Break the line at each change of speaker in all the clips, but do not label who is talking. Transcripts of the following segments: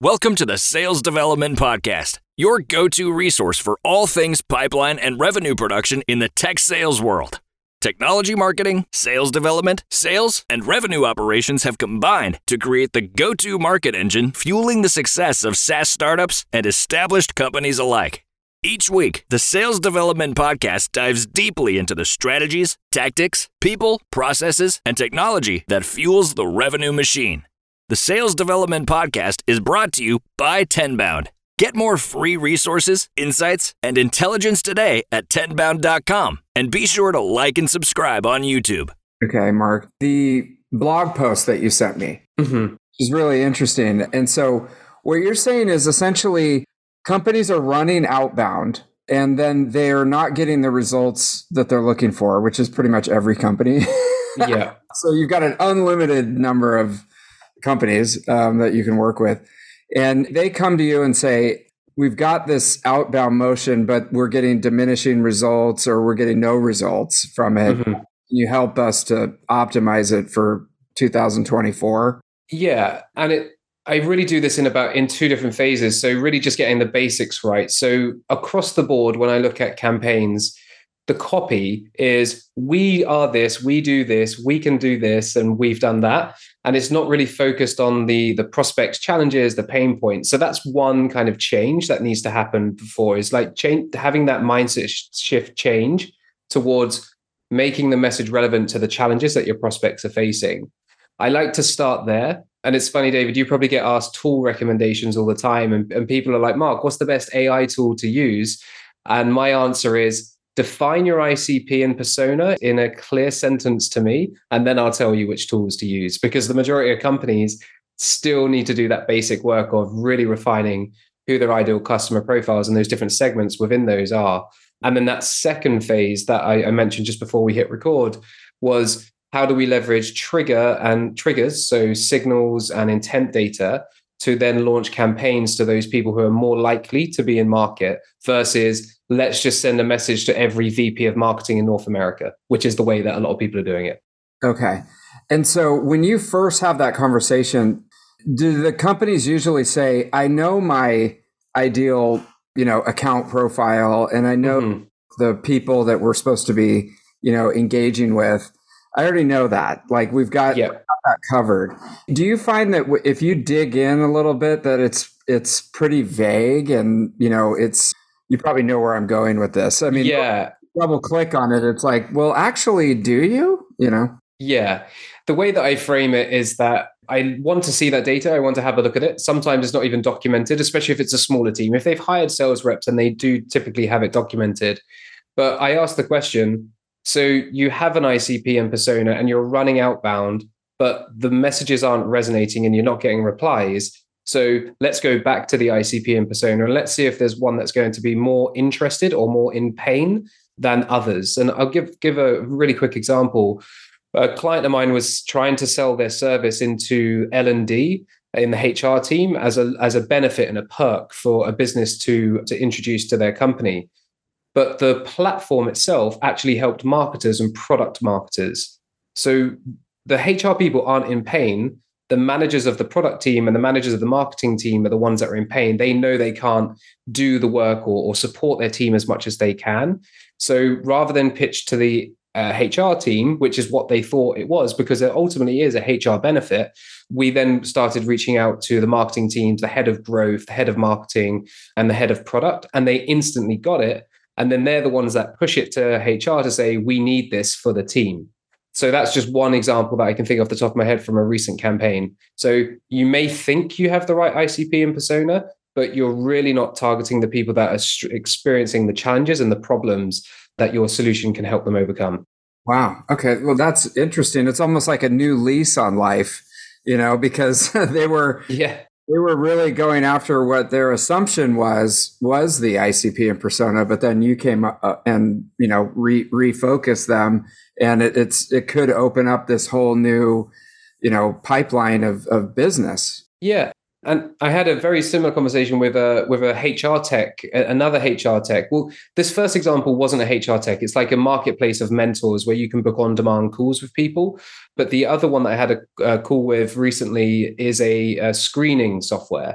Welcome to the Sales Development Podcast, your go-to resource for all things pipeline and revenue production in the tech sales world. Technology marketing, sales development, sales, and revenue operations have combined to create the go-to market engine fueling the success of SaaS startups and established companies alike. Each week, the Sales Development Podcast dives deeply into the strategies, tactics, people, processes, and technology that fuels the revenue machine. The Sales Development Podcast is brought to you by Tenbound. Get more free resources, insights, and intelligence today at tenbound.com. And be sure to like and subscribe on YouTube.
Okay, Mark, the blog post that you sent me is really interesting. And so what you're saying is essentially companies are running outbound and then they're not getting the results that they're looking for, which is pretty much every company.
Yeah.
So you've got an unlimited number of companies that you can work with. And they come to you and say, we've got this outbound motion, but we're getting diminishing results or we're getting no results from it. Can you help us to optimize it for 2024?
Yeah. And I really do this in two different phases. So really just getting the basics right. So across the board, when I look at campaigns, the copy is, we are this, we do this, we can do this, and we've done that. And it's not really focused on the prospect's challenges, the pain points. So that's one kind of change that needs to happen before, is like having that mindset shift change towards making the message relevant to the challenges that your prospects are facing. I like to start there. And it's funny, David, you probably get asked tool recommendations all the time. And people are like, Mark, what's the best AI tool to use? And my answer is, define your ICP and persona in a clear sentence to me, and then I'll tell you which tools to use, because the majority of companies still need to do that basic work of really refining who their ideal customer profiles and those different segments within those are. And then that second phase that I mentioned just before we hit record was, how do we leverage triggers, so signals and intent data, to then launch campaigns to those people who are more likely to be in market, versus let's just send a message to every VP of marketing in North America, which is the way that a lot of people are doing it.
Okay. And so when you first have that conversation, do the companies usually say, I know my ideal, account profile, and I know the people that we're supposed to be, engaging with? I already know that. Like, we've got that covered. Do you find that if you dig in a little bit, that it's pretty vague, and you probably know where I'm going with this? I mean, double click on it, it's like, well, actually, do you?
Yeah. The way that I frame it is that I want to see that data. I want to have a look at it. Sometimes it's not even documented, especially if it's a smaller team. If they've hired sales reps, and they do typically have it documented. But I ask the question, so you have an ICP and persona and you're running outbound, but the messages aren't resonating and you're not getting replies. So let's go back to the ICP and persona, and let's see if there's one that's going to be more interested or more in pain than others. And I'll give a really quick example. A client of mine was trying to sell their service into L&D in the HR team as a benefit and a perk for a business to introduce to their company. But the platform itself actually helped marketers and product marketers. So the HR people aren't in pain. The managers of the product team and the managers of the marketing team are the ones that are in pain. They know they can't do the work or support their team as much as they can. So rather than pitch to the HR team, which is what they thought it was, because it ultimately is a HR benefit, we then started reaching out to the marketing teams, the head of growth, the head of marketing, and the head of product, and they instantly got it. And then they're the ones that push it to HR to say, we need this for the team. So that's just one example that I can think off the top of my head from a recent campaign. So you may think you have the right ICP and persona, but you're really not targeting the people that are experiencing the challenges and the problems that your solution can help them overcome.
Wow. Okay. Well, that's interesting. It's almost like a new lease on life, because they were really going after what their assumption was the ICP and persona, but then you came up and, refocused them, and it could open up this whole new, pipeline of business.
Yeah. And I had a very similar conversation with a HR tech, another HR tech. Well, this first example wasn't a HR tech. It's like a marketplace of mentors where you can book on-demand calls with people. But the other one that I had a call with recently is a screening software.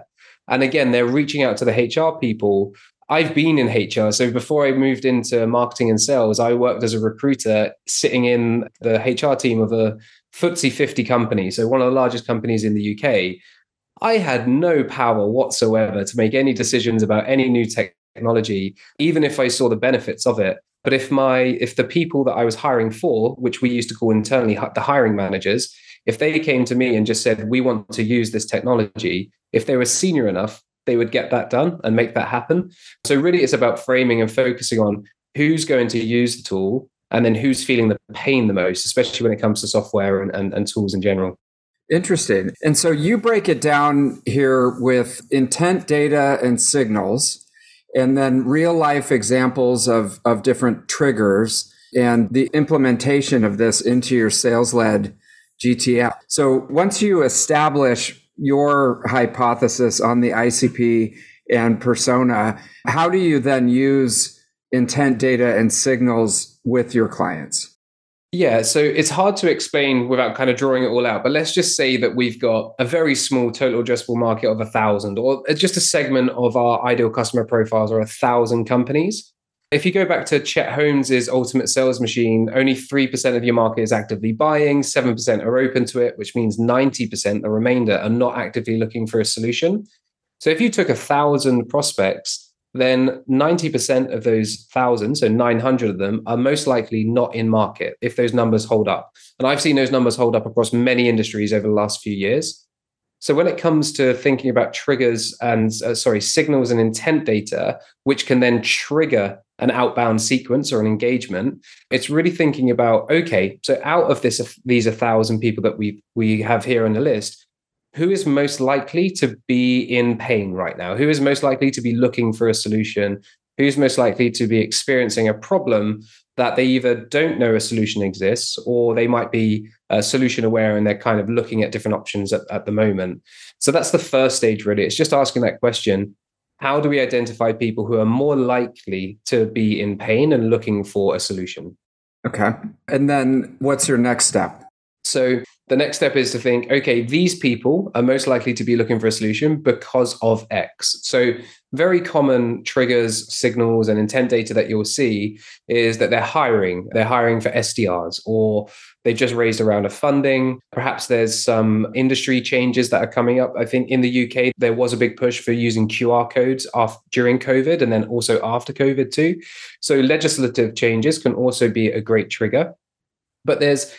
And again, they're reaching out to the HR people. I've been in HR. So before I moved into marketing and sales, I worked as a recruiter sitting in the HR team of a FTSE 50 company. So one of the largest companies in the UK. I had no power whatsoever to make any decisions about any new technology, even if I saw the benefits of it. But if the people that I was hiring for, which we used to call internally the hiring managers, if they came to me and just said, we want to use this technology, if they were senior enough, they would get that done and make that happen. So really it's about framing and focusing on who's going to use the tool and then who's feeling the pain the most, especially when it comes to software and tools in general.
Interesting. And so you break it down here with intent, data, and signals, and then real life examples of different triggers and the implementation of this into your sales-led GTM. So once you establish your hypothesis on the ICP and persona, how do you then use intent, data, and signals with your clients?
Yeah, so it's hard to explain without kind of drawing it all out, but let's just say that we've got a very small total addressable market of 1,000, or just a segment of our ideal customer profiles are 1,000 companies. If you go back to Chet Holmes's Ultimate Sales Machine, only 3% of your market is actively buying, 7% are open to it, which means 90%, the remainder, are not actively looking for a solution. So if you took 1,000 prospects, then 90% of those 1,000, so 900 of them, are most likely not in market if those numbers hold up. And I've seen those numbers hold up across many industries over the last few years. So when it comes to thinking about triggers and signals and intent data, which can then trigger an outbound sequence or an engagement, it's really thinking about, okay, so out of these 1,000 people that we have here on the list, who is most likely to be in pain right now? Who is most likely to be looking for a solution? Who's most likely to be experiencing a problem that they either don't know a solution exists, or they might be solution aware and they're kind of looking at different options at the moment. So that's the first stage, really. It's just asking that question. How do we identify people who are more likely to be in pain and looking for a solution?
Okay. And then what's your next step?
So the next step is to think, okay, these people are most likely to be looking for a solution because of X. So very common triggers, signals, and intent data that you'll see is that they're hiring. They're hiring for SDRs, or they've just raised a round of funding. Perhaps there's some industry changes that are coming up. I think in the UK, there was a big push for using QR codes during COVID and then also after COVID too. So legislative changes can also be a great trigger. But there's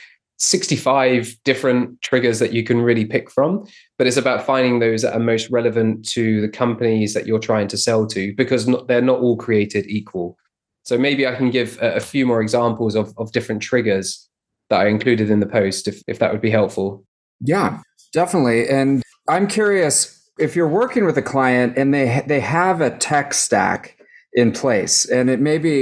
65 different triggers that you can really pick from, but it's about finding those that are most relevant to the companies that you're trying to sell to, because they're not all created equal. So maybe I can give a few more examples of different triggers that I included in the post, if that would be helpful.
Yeah, definitely. And I'm curious, if you're working with a client and they have a tech stack in place, and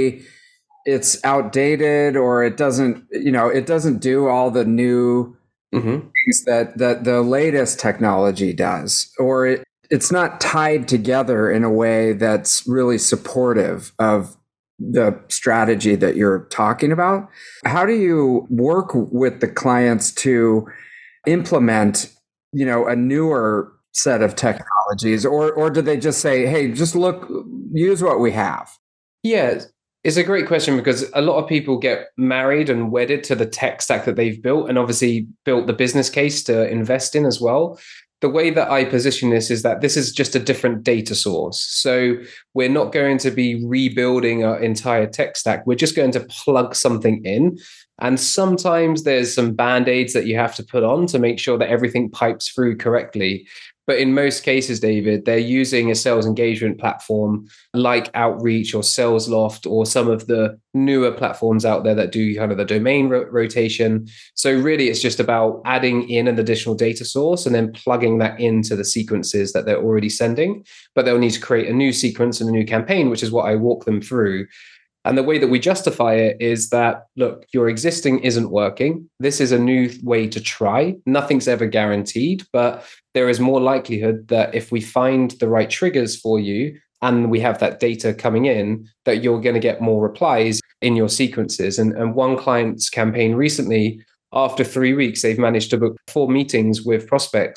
it's outdated, or it doesn't do all the new things that the latest technology does, or it's not tied together in a way that's really supportive of the strategy that you're talking about. How do you work with the clients to implement, a newer set of technologies, or do they just say, hey, just use what we have?
Yeah. It's a great question, because a lot of people get married and wedded to the tech stack that they've built, and obviously built the business case to invest in as well. The way that I position this is that this is just a different data source. So we're not going to be rebuilding our entire tech stack. We're just going to plug something in. And sometimes there's some band-aids that you have to put on to make sure that everything pipes through correctly. But in most cases, David, they're using a sales engagement platform like Outreach or SalesLoft, or some of the newer platforms out there that do kind of the domain rotation. So really, it's just about adding in an additional data source and then plugging that into the sequences that they're already sending. But they'll need to create a new sequence and a new campaign, which is what I walk them through. And the way that we justify it is that, look, your existing isn't working. This is a new way to try. Nothing's ever guaranteed, but there is more likelihood that if we find the right triggers for you and we have that data coming in, that you're going to get more replies in your sequences. And one client's campaign recently, after 3 weeks, they've managed to book 4 meetings with prospects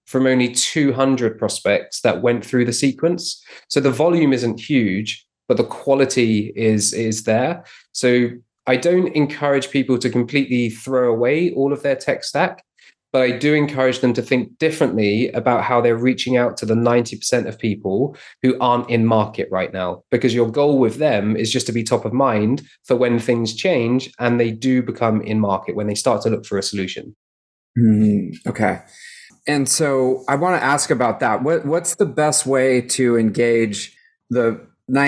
from only 200 prospects that went through the sequence. So the volume isn't huge, but the quality is there. So I don't encourage people to completely throw away all of their tech stack, but I do encourage them to think differently about how they're reaching out to the 90% of people who aren't in market right now, because your goal with them is just to be top of mind for when things change and they do become in market, when they start to look for a solution.
Okay. And so I want to ask about that. What's the best way to engage the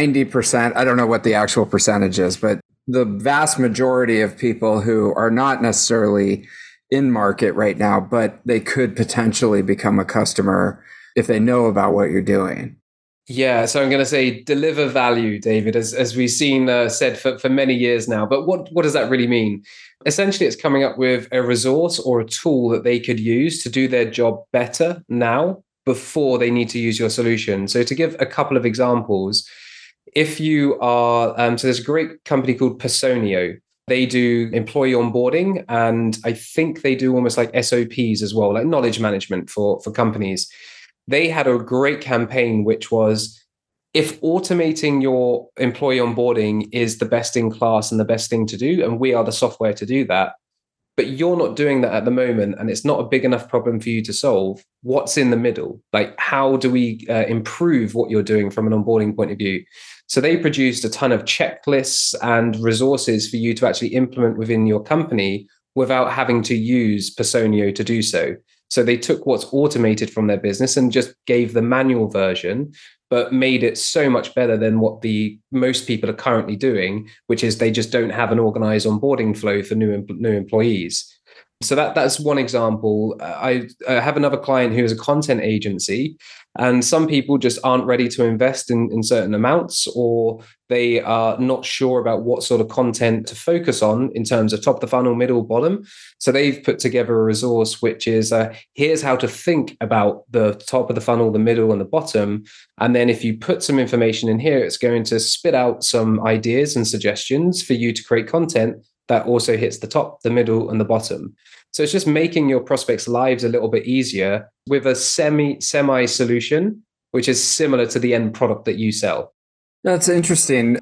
90%? I don't know what the actual percentage is, but the vast majority of people who are not necessarily in market right now, but they could potentially become a customer if they know about what you're doing.
Yeah, so I'm going to say deliver value, David, as we've seen said for many years now. But what does that really mean? Essentially, it's coming up with a resource or a tool that they could use to do their job better now before they need to use your solution. So to give a couple of examples, if you are, so there's a great company called Personio. They do employee onboarding, and I think they do almost like SOPs as well, like knowledge management for companies. They had a great campaign, which was, if automating your employee onboarding is the best in class and the best thing to do, and we are the software to do that, but you're not doing that at the moment, and it's not a big enough problem for you to solve, what's in the middle? Like, how do we improve what you're doing from an onboarding point of view? So they produced a ton of checklists and resources for you to actually implement within your company without having to use Personio to do so. So they took what's automated from their business and just gave the manual version, but made it so much better than what the most people are currently doing, which is they just don't have an organized onboarding flow for new employees. So that's one example. I have another client who is a content agency, and some people just aren't ready to invest in certain amounts, or they are not sure about what sort of content to focus on in terms of top of the funnel, middle, bottom. So they've put together a resource, which is here's how to think about the top of the funnel, the middle, and the bottom. And then if you put some information in here, it's going to spit out some ideas and suggestions for you to create content that also hits the top, the middle, and the bottom. So it's just making your prospects' lives a little bit easier with a semi solution, which is similar to the end product that you sell.
That's interesting.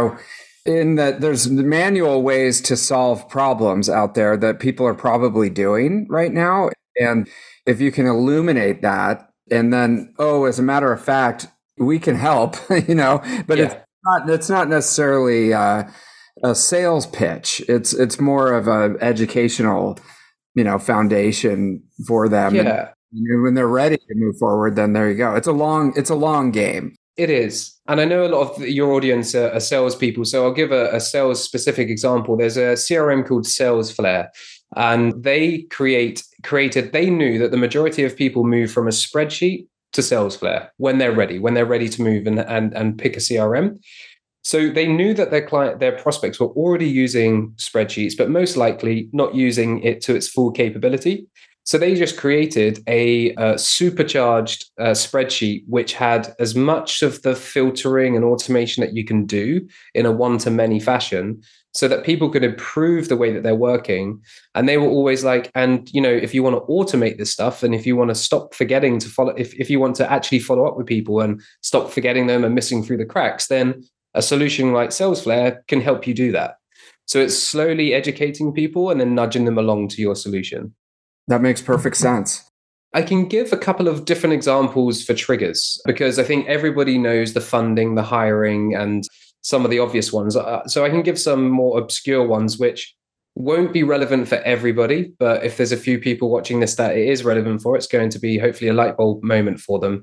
In that there's manual ways to solve problems out there that people are probably doing right now. And if you can illuminate that, and then, as a matter of fact, we can help, but yeah. It's not necessarily a sales pitch. It's more of an educational, foundation for them.
Yeah.
And when they're ready to move forward, then there you go. It's a long game.
It is. And I know a lot of your audience are salespeople. So I'll give a sales specific example. There's a CRM called SalesFlare, and they they knew that the majority of people move from a spreadsheet to SalesFlare when they're ready to move and pick a CRM. So they knew that their prospects were already using spreadsheets, but most likely not using it to its full capability. So they just created a supercharged spreadsheet, which had as much of the filtering and automation that you can do in a one-to-many fashion, so that people could improve the way that they're working. And they were always like, and if you want to automate this stuff, and if you want to stop forgetting to follow, if you want to actually follow up with people and stop forgetting them and missing through the cracks, then a solution like SalesFlare can help you do that. So it's slowly educating people and then nudging them along to your solution.
That makes perfect sense.
I can give a couple of different examples for triggers, because I think everybody knows the funding, the hiring, and some of the obvious ones. So I can give some more obscure ones, which won't be relevant for everybody. But if there's a few people watching this that it is relevant for, it's going to be hopefully a light bulb moment for them.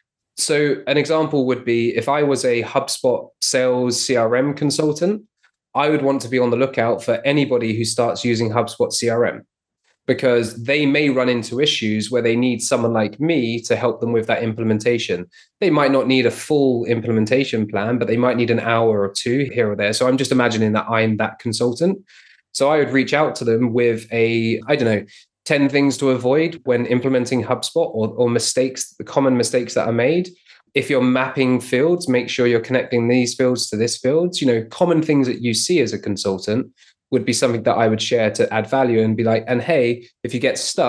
So an example would be, if I was a HubSpot sales CRM consultant, I would want to be on the lookout for anybody who starts using HubSpot CRM, because they may run into issues where they need someone like me to help them with that implementation. They might not need a full implementation plan, but they might need an hour or two here or there. So I'm just imagining that I'm that consultant. So I would reach out to them with 10 things to avoid when implementing HubSpot, or mistakes, the common mistakes that are made. If you're mapping fields, make sure you're connecting these fields to this fields. Common things that you see as a consultant would be something that I would share to add value and be like, and hey, if you get stuck,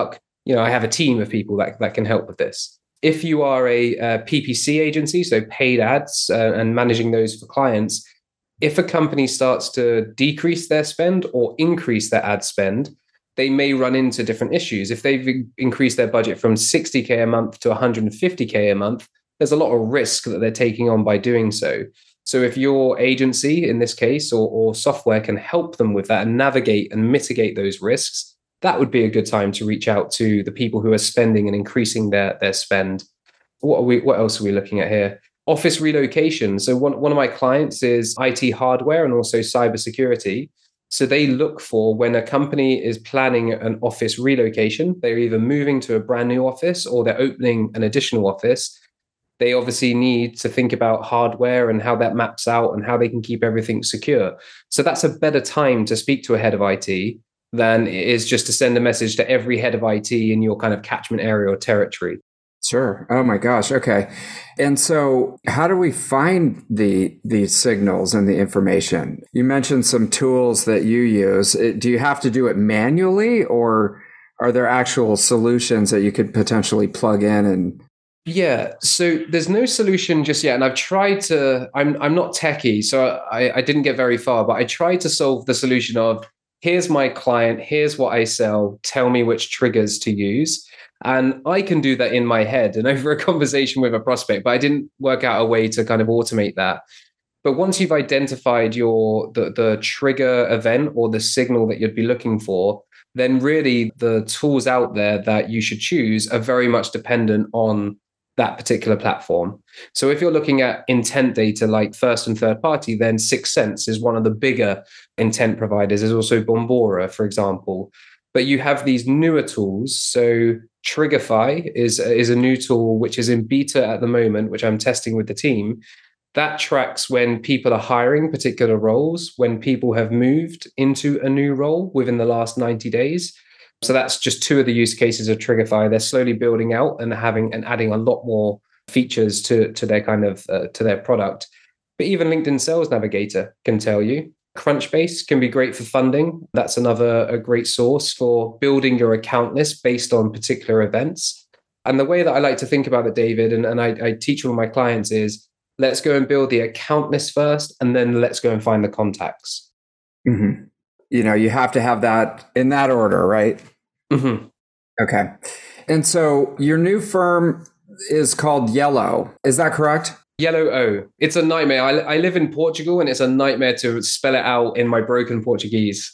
I have a team of people that can help with this. If you are a PPC agency, so paid ads and managing those for clients, if a company starts to decrease their spend or increase their ad spend, they may run into different issues. If they've increased their budget from 60K a month to 150K a month, there's a lot of risk that they're taking on by doing so. So if your agency, in this case, or software can help them with that and navigate and mitigate those risks, that would be a good time to reach out to the people who are spending and increasing their spend. What else are we looking at here? Office relocation. So one of my clients is IT hardware and also cybersecurity. So they look for, when a company is planning an office relocation, they're either moving to a brand new office or they're opening an additional office. They obviously need to think about hardware and how that maps out and how they can keep everything secure. So that's a better time to speak to a head of IT than it is just to send a message to every head of IT in your kind of catchment area or territory.
Sure. Oh my gosh. Okay. And so how do we find these signals and the information? You mentioned some tools that you use. Do you have to do it manually, or are there actual solutions that you could potentially plug in? And
yeah, so there's no solution just yet. And I've tried to, I'm not techie, so I didn't get very far, but I tried to solve the solution of, here's my client, here's what I sell, tell me which triggers to use. And I can do that in my head and over a conversation with a prospect, but I didn't work out a way to kind of automate that. But once you've identified the trigger event or the signal that you'd be looking for, then really the tools out there that you should choose are very much dependent on that particular platform. So if you're looking at intent data like first and third party, then 6sense is one of the bigger intent providers. There's also Bombora, for example. But you have these newer tools. So Triggerfy is a new tool which is in beta at the moment, which I'm testing with the team. That tracks when people are hiring particular roles, when people have moved into a new role within the last 90 days. So that's just two of the use cases of Triggerfy. They're slowly building out and adding a lot more features to their kind of to their product. But even LinkedIn Sales Navigator can tell you. Crunchbase can be great for funding. That's a great source for building your account list based on particular events. And the way that I like to think about it, David, and I teach all my clients is, let's go and build the account list first, and then let's go and find the contacts.
Mm-hmm. You have to have that in that order, right?
Mm-hmm.
Okay. And so your new firm is called Yellow. Is that correct?
Yellow O. It's a nightmare. I live in Portugal and it's a nightmare to spell it out in my broken Portuguese.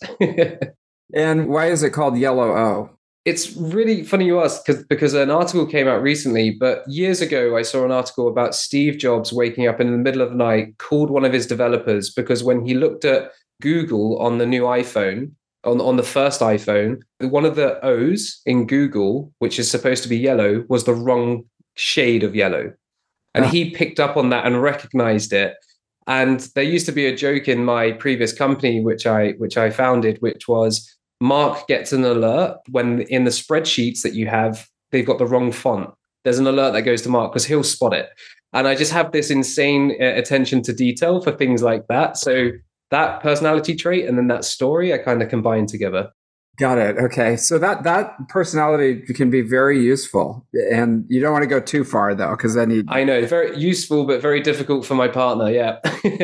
And why is it called Yellow O?
It's really funny you ask, because an article came out recently, but years ago I saw an article about Steve Jobs waking up in the middle of the night, called one of his developers because when he looked at Google on the new iPhone, on the first iPhone, one of the O's in Google, which is supposed to be yellow, was the wrong shade of yellow. And he picked up on that and recognized it. And there used to be a joke in my previous company, which I founded, which was Mark gets an alert when in the spreadsheets that you have, they've got the wrong font. There's an alert that goes to Mark because he'll spot it. And I just have this insane attention to detail for things like that. So that personality trait and then that story, I kind of combine together.
Got it. Okay. So that personality can be very useful, and you don't want to go too far though, because then
I know, very useful, but very difficult for my partner. Yeah.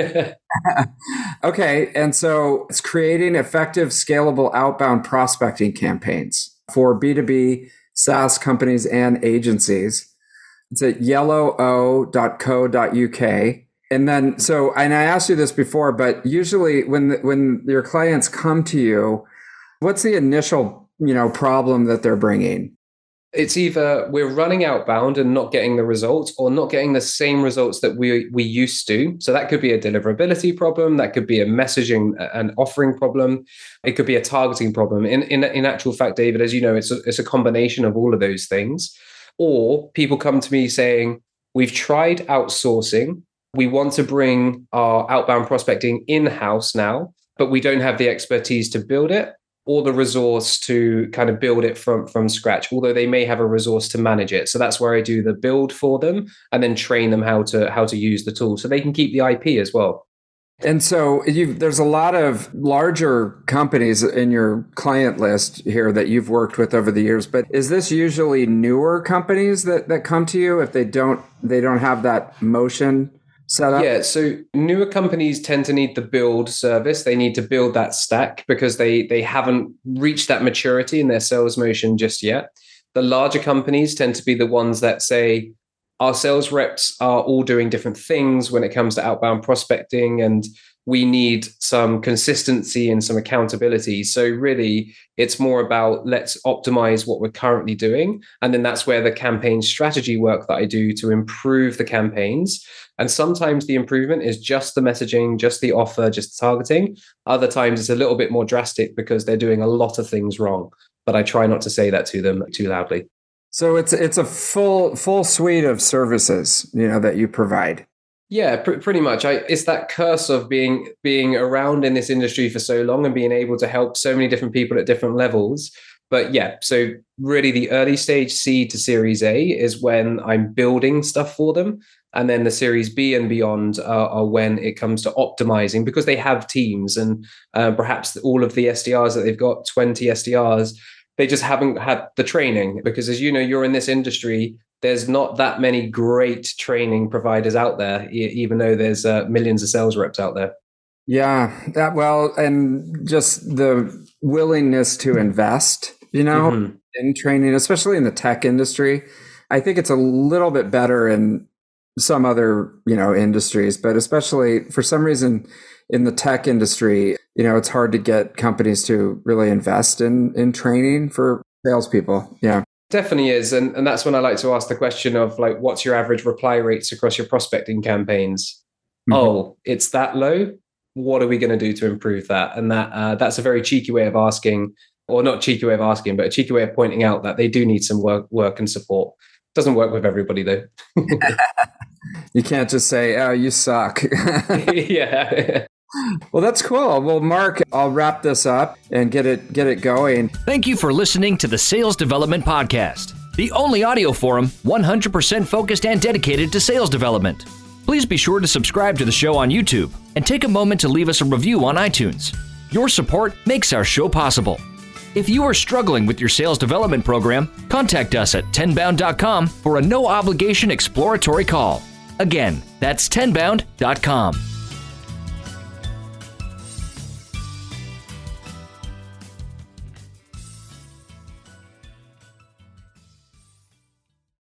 Okay. And so it's creating effective, scalable outbound prospecting campaigns for B2B SaaS companies and agencies. It's at yellowo.co.uk. And then, and I asked you this before, but usually when your clients come to you, what's the initial, problem that they're bringing?
It's either we're running outbound and not getting the results, or not getting the same results that we used to. So that could be a deliverability problem. That could be a messaging and offering problem. It could be a targeting problem. In actual fact, David, as you know, it's a combination of all of those things. Or people come to me saying, we've tried outsourcing. We want to bring our outbound prospecting in-house now, but we don't have the expertise to build it or the resource to kind of build it from scratch, although they may have a resource to manage it. So that's where I do the build for them and then train them how to use the tool so they can keep the IP as well.
And so there's a lot of larger companies in your client list here that you've worked with over the years. But is this usually newer companies that come to you if they don't have that motion set up?
Yeah, so newer companies tend to need the build service. They need to build that stack because they haven't reached that maturity in their sales motion just yet. The larger companies tend to be the ones that say, our sales reps are all doing different things when it comes to outbound prospecting, and we need some consistency and some accountability. So really, it's more about let's optimize what we're currently doing. And then that's where the campaign strategy work that I do to improve the campaigns. And sometimes the improvement is just the messaging, just the offer, just the targeting. Other times it's a little bit more drastic because they're doing a lot of things wrong. But I try not to say that to them too loudly.
So it's a full suite of services, that you provide.
Yeah, pretty much. It's that curse of being around in this industry for so long and being able to help so many different people at different levels. But yeah, so really the early stage C to Series A is when I'm building stuff for them. And then the Series B and beyond are when it comes to optimizing, because they have teams and perhaps all of the SDRs that they've got, 20 SDRs, they just haven't had the training, because as you know, you're in this industry, there's not that many great training providers out there, even though there's millions of sales reps out there.
Yeah, and just the willingness to invest, in training, especially in the tech industry. I think it's a little bit better in some other, industries, but especially for some reason in the tech industry, it's hard to get companies to really invest in training for salespeople. Yeah.
Definitely is. And that's when I like to ask the question of like, what's your average reply rates across your prospecting campaigns? Mm-hmm. Oh, it's that low. What are we going to do to improve that? And that's a very cheeky way of asking, or not cheeky way of asking, but a cheeky way of pointing out that they do need some work and support. Doesn't work with everybody though.
You can't just say, "Oh, you suck."
Yeah.
Well, that's cool. Well, Mark, I'll wrap this up and get it going.
Thank you for listening to the Sales Development Podcast, the only audio forum 100% focused and dedicated to sales development. Please be sure to subscribe to the show on YouTube and take a moment to leave us a review on iTunes. Your support makes our show possible. If you are struggling with your sales development program, contact us at 10bound.com for a no-obligation exploratory call. Again, that's 10bound.com.